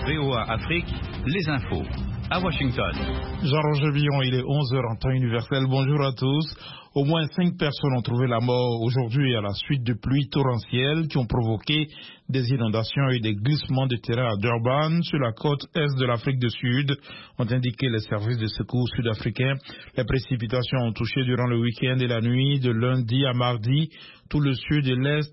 VOA Afrique, les infos. À Washington. Jean-Roger Villon, il est 11h en temps universel. Bonjour à tous. Au moins 5 personnes ont trouvé la mort aujourd'hui à la suite de pluies torrentielles qui ont provoqué des inondations et des glissements de terrain à Durban, sur la côte est de l'Afrique du Sud, ont indiqué les services de secours sud-africains. Les précipitations ont touché durant le week-end et la nuit de lundi à mardi tout le sud et l'est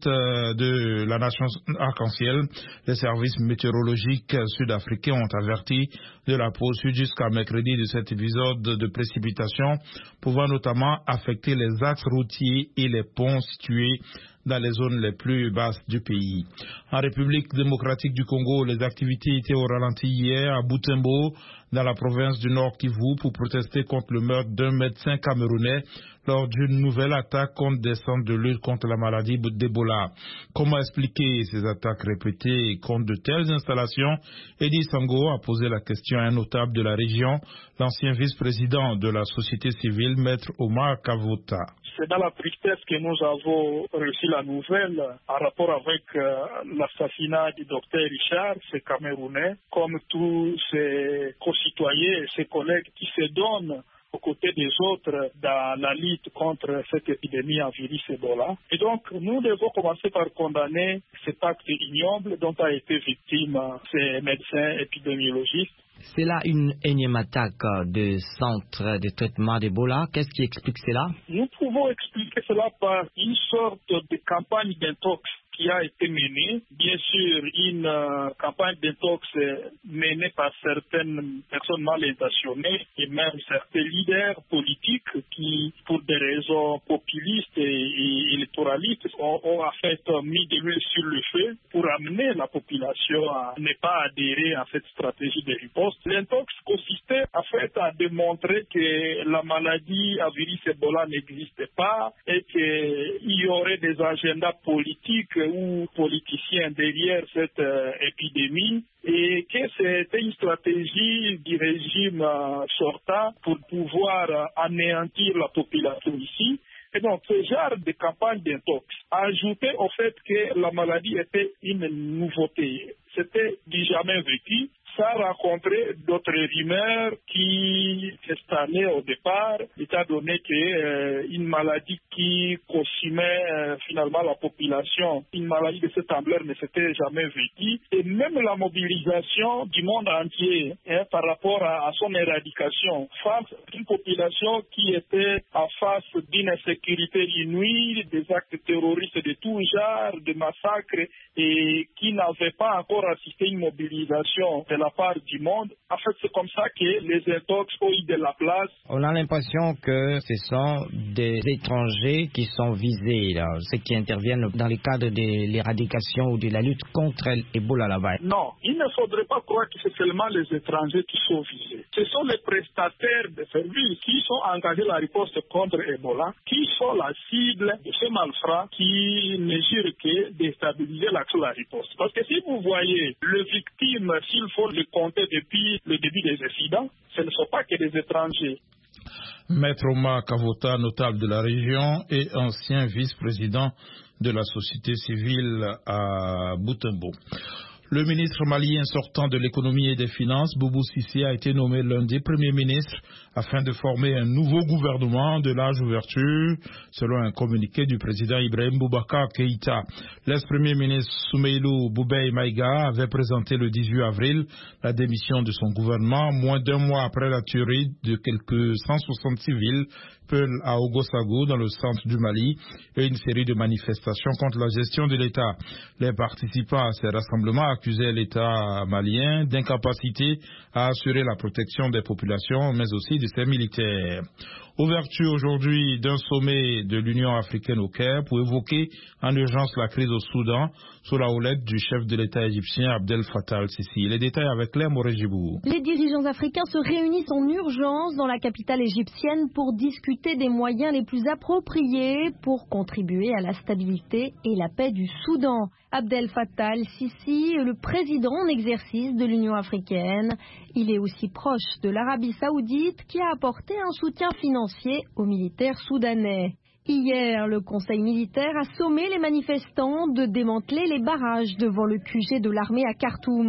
de la nation arc-en-ciel. Les services météorologiques sud-africains ont averti de la poursuite jusqu'à mercredi de cet épisode de précipitation, pouvant notamment affecter les axes routiers et les ponts situés dans les zones les plus basses du pays. En République démocratique du Congo, les activités étaient au ralenti hier à Butembo, dans la province du Nord Kivu, pour protester contre le meurtre d'un médecin camerounais lors d'une nouvelle attaque contre des centres de lutte contre la maladie d'Ebola. Comment expliquer ces attaques répétées contre de telles installations? Eddie Sango a posé la question à un notable de la région, l'ancien vice-président de la société civile, Maître Omar Kavota. C'est dans la tristesse que nous avons reçu la nouvelle en rapport avec l'assassinat du docteur Richard, ce Camerounais, comme tous ses concitoyens et ses collègues qui se donnent aux côtés des autres dans la lutte contre cette épidémie en virus Ebola. Et donc, nous devons commencer par condamner cet acte ignoble dont a été victime ces médecins épidémiologistes. C'est là une énième attaque de centre de traitement d'Ebola. Qu'est-ce qui explique cela? Nous pouvons expliquer cela par une sorte de campagne d'intox qui a été menée. Bien sûr, une campagne d'intox menée par certaines personnes mal intentionnées et même certains leaders politiques qui, pour des raisons populistes et électoralistes, ont en fait mis de l'huile sur le feu pour amener la population à ne pas adhérer à cette stratégie de riposte. L'intox consistait en fait à démontrer que la maladie à virus Ebola n'existait pas et qu'il y aurait des agendas politiques ou politiciens derrière cette épidémie et que c'était une stratégie du régime sortant pour pouvoir anéantir la population ici. Et donc, ce genre de campagne d'intox, ajouté au fait que la maladie était une nouveauté, c'était du jamais vécu, ça a rencontré d'autres rumeurs qui s'installaient au départ, étant donné qu'une maladie qui consumait finalement la population, une maladie de cette ampleur ne s'était jamais vécue. Et même la mobilisation du monde entier par rapport à son éradication face à une population qui était en face d'une insécurité inouïe, des actes terroristes de tout genre, de massacres, et qui n'avait pas encore assisté à une mobilisation de la part du monde. En fait, c'est comme ça que les intox ont eu de la place. On a l'impression que ce sont des étrangers qui sont visés, là, ceux qui interviennent dans le cadre de l'éradication ou de la lutte contre l'Ebola là-bas. Non, il ne faudrait pas croire que c'est seulement les étrangers qui sont visés. Ce sont les prestataires de services qui sont engagés dans la riposte contre Ebola, qui sont la cible de ces malfrats qui ne jurent que déstabiliser l'action de la riposte. Parce que si vous voyez les victimes, s'il faut les compter depuis le début des incidents, ce ne sont pas que des étrangers. Maître Omar Kavota, notable de la région et ancien vice-président de la société civile à Butembo. Le ministre malien sortant de l'économie et des finances, Boubou Cissé, a été nommé lundi Premier ministre afin de former un nouveau gouvernement de large ouverture, selon un communiqué du président Ibrahim Boubacar Keïta. L'ex-premier ministre Soumeilou Boubei Maïga avait présenté le 18 avril la démission de son gouvernement, moins d'un mois après la tuerie de quelques 160 civils Peul à Ogosago, dans le centre du Mali, et une série de manifestations contre la gestion de l'État. Les participants à ces rassemblements accusaient l'État malien d'incapacité à assurer la protection des populations, mais aussi de ses militaires. Ouverture aujourd'hui d'un sommet de l'Union africaine au Caire pour évoquer en urgence la crise au Soudan sous la houlette du chef de l'État égyptien Abdel Fattah al-Sisi. Les détails avec Claire Morejibou. Les dirigeants africains se réunissent en urgence dans la capitale égyptienne pour discuter des moyens les plus appropriés pour contribuer à la stabilité et la paix du Soudan. Abdel Fattah al-Sisi est le président en exercice de l'Union africaine. Il est aussi proche de l'Arabie saoudite qui a apporté un soutien financier aux militaires soudanais. Hier, le conseil militaire a sommé les manifestants de démanteler les barrages devant le QG de l'armée à Khartoum.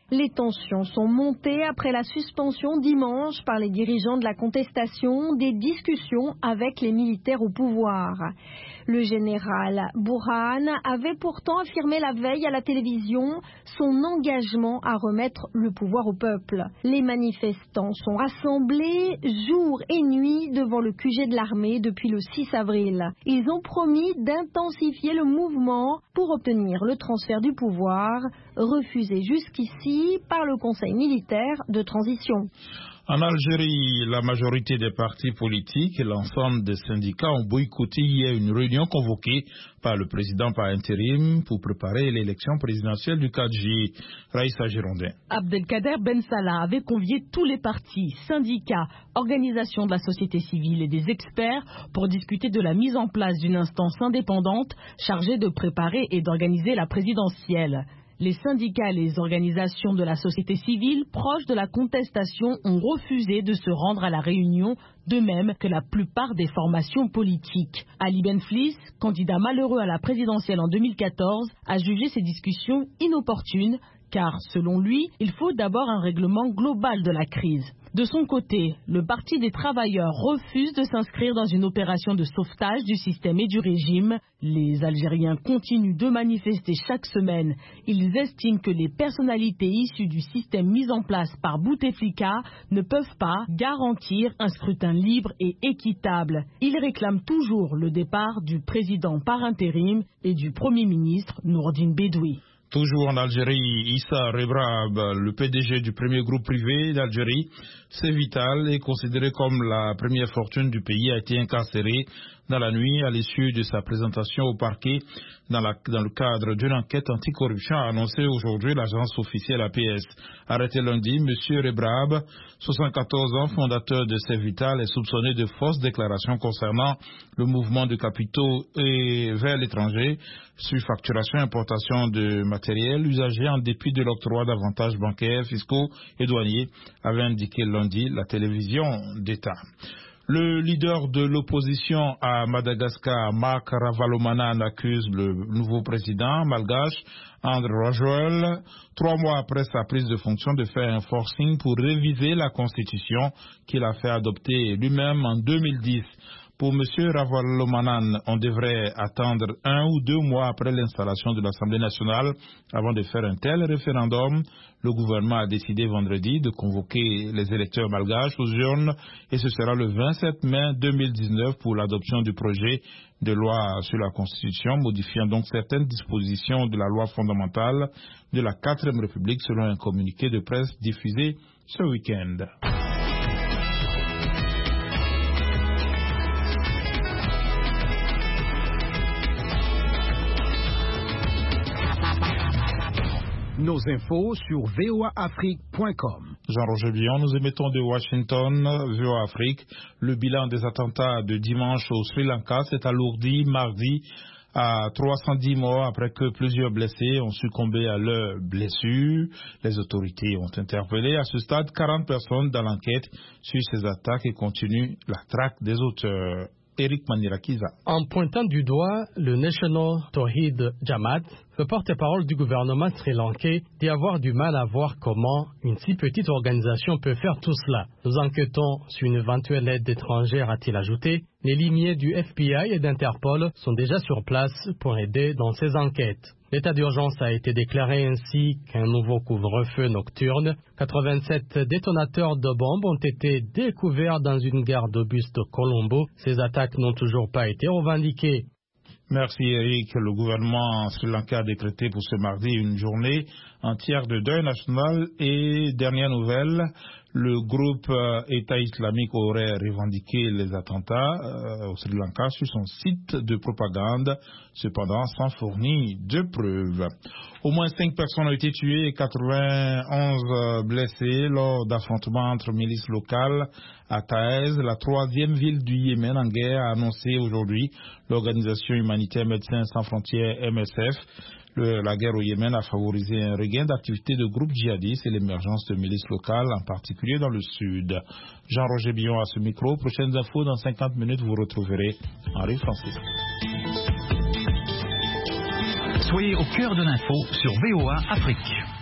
Les tensions sont montées après la suspension dimanche par les dirigeants de la contestation des discussions avec les militaires au pouvoir. Le général Burhan avait pourtant affirmé la veille à la télévision son engagement à remettre le pouvoir au peuple. Les manifestants sont rassemblés jour et nuit devant le QG de l'armée depuis le 6 avril. Ils ont promis d'intensifier le mouvement pour obtenir le transfert du pouvoir, refusé jusqu'ici par le Conseil militaire de transition. En Algérie, la majorité des partis politiques et l'ensemble des syndicats ont boycotté hier une réunion convoquée par le président par intérim pour préparer l'élection présidentielle du 4 juillet. Raïssa Girondin. Abdelkader Ben Salah avait convié tous les partis, syndicats, organisations de la société civile et des experts pour discuter de la mise en place d'une instance indépendante chargée de préparer et d'organiser la présidentielle. Les syndicats et les organisations de la société civile proches de la contestation ont refusé de se rendre à la réunion, de même que la plupart des formations politiques. Ali Benflis, candidat malheureux à la présidentielle en 2014, a jugé ces discussions inopportunes car, selon lui, il faut d'abord un règlement global de la crise. De son côté, le Parti des travailleurs refuse de s'inscrire dans une opération de sauvetage du système et du régime. Les Algériens continuent de manifester chaque semaine. Ils estiment que les personnalités issues du système mis en place par Bouteflika ne peuvent pas garantir un scrutin libre et équitable. Ils réclament toujours le départ du président par intérim et du Premier ministre Nourdine Bedoui. Toujours en Algérie, Issa Rebrab, le PDG du premier groupe privé d'Algérie, Cevital, est considéré comme la première fortune du pays, a été incarcéré dans la nuit à l'issue de sa présentation au parquet dans le cadre d'une enquête anticorruption, a annoncé aujourd'hui l'agence officielle APS. Arrêté lundi, M. Rebrab, 74 ans, fondateur de Cevital, est soupçonné de fausses déclarations concernant le mouvement de capitaux vers l'étranger, surfacturation, importation de matériel usagé en dépit de l'octroi d'avantages bancaires, fiscaux et douaniers, avait indiqué lundi la télévision d'État. Le leader de l'opposition à Madagascar, Marc Ravalomanan, accuse le nouveau président malgache, André Rajoelina, 3 mois après sa prise de fonction, de faire un forcing pour réviser la constitution qu'il a fait adopter lui-même en 2010. Pour M. Ravalomanan, on devrait attendre 1 ou 2 mois après l'installation de l'Assemblée nationale avant de faire un tel référendum. Le gouvernement a décidé vendredi de convoquer les électeurs malgaches aux urnes et ce sera le 27 mai 2019 pour l'adoption du projet de loi sur la Constitution, modifiant donc certaines dispositions de la loi fondamentale de la 4e République selon un communiqué de presse diffusé ce week-end. Nos infos sur voaafrique.com. Jean-Roger Bion, nous émettons de Washington, VOA Afrique. Le bilan des attentats de dimanche au Sri Lanka s'est alourdi mardi à 310 morts après que plusieurs blessés ont succombé à leurs blessures. Les autorités ont interpellé à ce stade 40 personnes dans l'enquête sur ces attaques et continuent la traque des auteurs. Eric Manirakiza. En pointant du doigt le National Tawhid Jamaat, le porte-parole du gouvernement sri-lankais dit avoir du mal à voir comment une si petite organisation peut faire tout cela. Nous enquêtons sur une éventuelle aide étrangère, a-t-il ajouté. Les limiers du FBI et d'Interpol sont déjà sur place pour aider dans ces enquêtes. L'état d'urgence a été déclaré ainsi qu'un nouveau couvre-feu nocturne. 87 détonateurs de bombes ont été découverts dans une gare de bus de Colombo. Ces attaques n'ont toujours pas été revendiquées. Merci Eric. Le gouvernement sri-lankais a décrété pour ce mardi une journée entière de deuil national et dernière nouvelle, le groupe État islamique aurait revendiqué les attentats au Sri Lanka sur son site de propagande, cependant sans fournir de preuves. Au moins 5 personnes ont été tuées et 91 blessées lors d'affrontements entre milices locales à Taïz, la 3e ville du Yémen en guerre, a annoncé aujourd'hui l'organisation humanitaire Médecins sans frontières MSF. La guerre au Yémen a favorisé un regain d'activité de groupes djihadistes et l'émergence de milices locales, en particulier dans le sud. Jean-Roger Bion à ce micro. Prochaines infos dans 50 minutes, vous retrouverez Henri Francis. Soyez au cœur de l'info sur VOA Afrique.